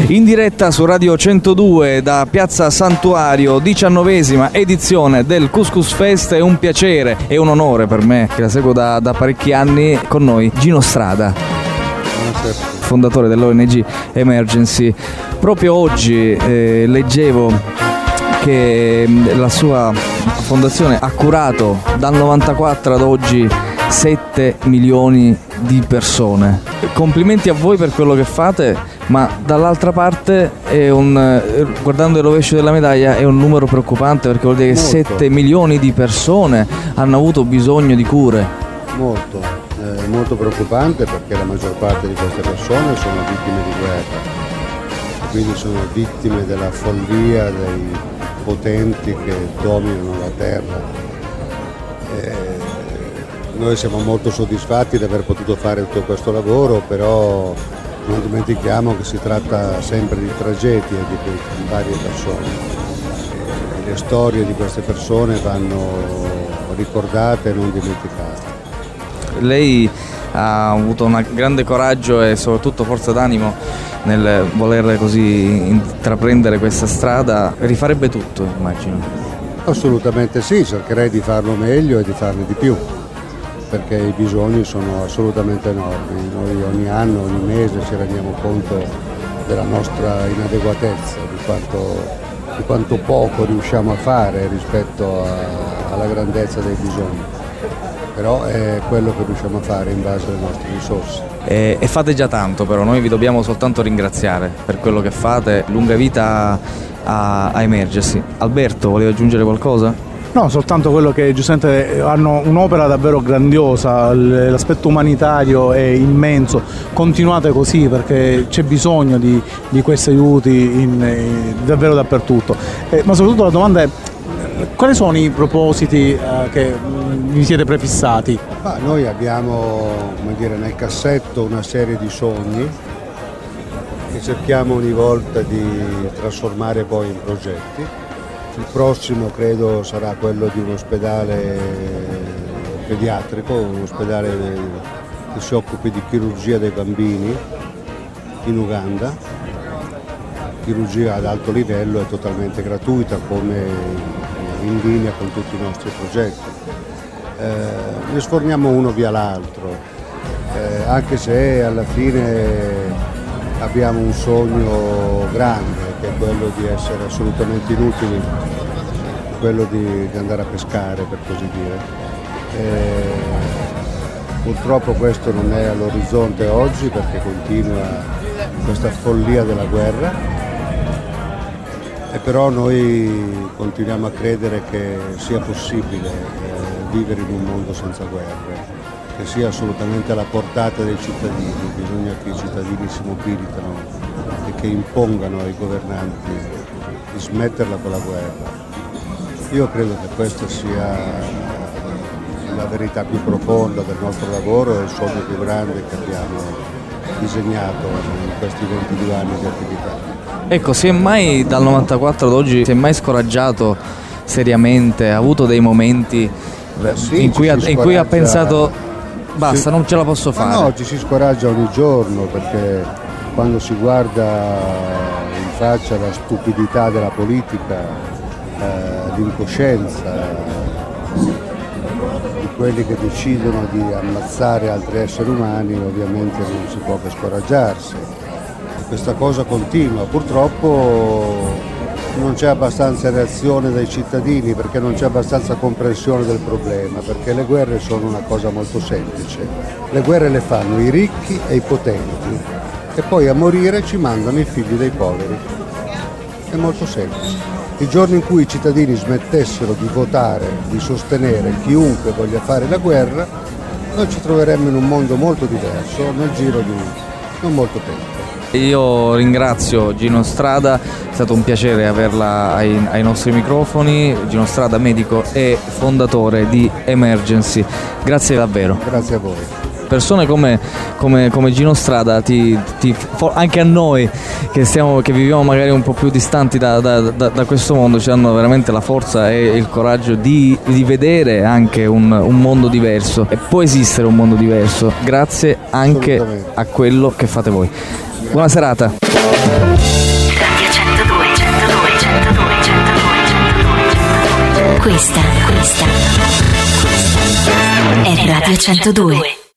in diretta su Radio 102 da Piazza Santuario, 19ª edizione del Couscous Fest. È un piacere e un onore per me, che la seguo da parecchi anni. Con noi Gino Strada, fondatore dell'ONG Emergency. Proprio oggi leggevo che la sua fondazione ha curato dal 94 ad oggi 7 milioni di persone. Complimenti a voi per quello che fate, ma dall'altra parte guardando il rovescio della medaglia è un numero preoccupante, perché vuol dire che 7 milioni di persone hanno avuto bisogno di cure. Molto preoccupante, perché la maggior parte di queste persone sono vittime di guerra, quindi sono vittime della follia dei potenti che dominano la terra. Noi siamo molto soddisfatti di aver potuto fare tutto questo lavoro, però non dimentichiamo che si tratta sempre di tragedie di varie persone. Le storie di queste persone vanno ricordate e non dimenticate. Lei ha avuto un grande coraggio e soprattutto forza d'animo nel voler così intraprendere questa strada. Rifarebbe tutto, immagino. Assolutamente sì, cercherei di farlo meglio e di farne di più, perché i bisogni sono assolutamente enormi. Noi ogni anno, ogni mese ci rendiamo conto della nostra inadeguatezza, di quanto poco riusciamo a fare rispetto alla grandezza dei bisogni. Però è quello che riusciamo a fare in base alle nostre risorse. E fate già tanto, però noi vi dobbiamo soltanto ringraziare per quello che fate. Lunga vita a Emergency. Alberto, voleva aggiungere qualcosa? No, soltanto quello che giustamente hanno un'opera davvero grandiosa, l'aspetto umanitario è immenso, continuate così perché c'è bisogno di questi aiuti davvero dappertutto. Ma soprattutto la domanda è: quali sono i propositi che vi siete prefissati? Noi abbiamo, nel cassetto una serie di sogni che cerchiamo ogni volta di trasformare poi in progetti. Il prossimo credo sarà quello di un ospedale pediatrico, un ospedale che si occupi di chirurgia dei bambini in Uganda, chirurgia ad alto livello e totalmente gratuita, come in linea con tutti i nostri progetti. Ne sforniamo uno via l'altro, anche se alla fine abbiamo un sogno grande, che è quello di essere assolutamente inutili, quello di andare a pescare, per così dire. Purtroppo questo non è all'orizzonte oggi, perché continua questa follia della guerra, e però noi continuiamo a credere che sia possibile vivere in un mondo senza guerre, che sia assolutamente alla portata dei cittadini. Bisogna che i cittadini si mobilitano e che impongano ai governanti di smetterla con la guerra. Io credo che questa sia la verità più profonda del nostro lavoro e il sogno più grande che abbiamo disegnato in questi 22 anni di attività. Ecco, si è mai dal 94 ad oggi, si è mai scoraggiato seriamente? Ha avuto dei momenti in cui ha pensato basta, non ce la posso fare? No, ci si scoraggia ogni giorno, perché quando si guarda in faccia la stupidità della politica, l'incoscienza di quelli che decidono di ammazzare altri esseri umani, ovviamente non si può che scoraggiarsi. Questa cosa continua, purtroppo non c'è abbastanza reazione dai cittadini, perché non c'è abbastanza comprensione del problema, perché le guerre sono una cosa molto semplice. Le guerre le fanno i ricchi e i potenti, e poi a morire ci mandano i figli dei poveri. È molto semplice. Il giorno in cui i cittadini smettessero di votare, di sostenere chiunque voglia fare la guerra, noi ci troveremmo in un mondo molto diverso nel giro di non molto tempo. Io ringrazio Gino Strada, è stato un piacere averla ai nostri microfoni. Gino Strada, medico e fondatore di Emergency. Grazie davvero. Grazie a voi. Persone come Gino Strada, anche a noi che viviamo magari un po' più distanti da questo mondo, ci danno veramente la forza e il coraggio di vedere anche un mondo diverso, e può esistere un mondo diverso grazie anche a quello che fate voi. Buona serata. Radio 102, 102, 102, 102, 102. Questa è Radio 102.